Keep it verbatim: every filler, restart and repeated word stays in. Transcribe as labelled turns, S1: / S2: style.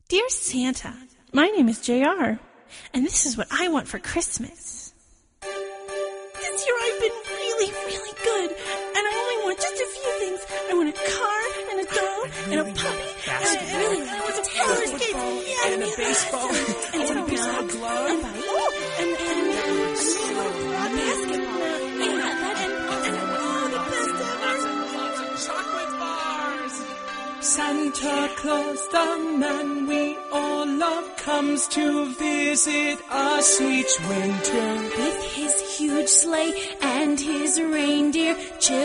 S1: Dear Santa, my name is J R, and this is what I want for Christmas. This year I've been really, really good, and I only want just a few things. I want a car, and a doll, and a puppy, and I really I want some roller skates, yeah,
S2: and a baseball,
S1: and
S2: I want a baseball glove,
S1: and and and and a basketball, yeah, that and and all the best ever.
S2: lots of chocolate bars.
S3: Santa Claus, the man we all love, comes to visit us each winter.
S1: With his huge sleigh and his reindeer,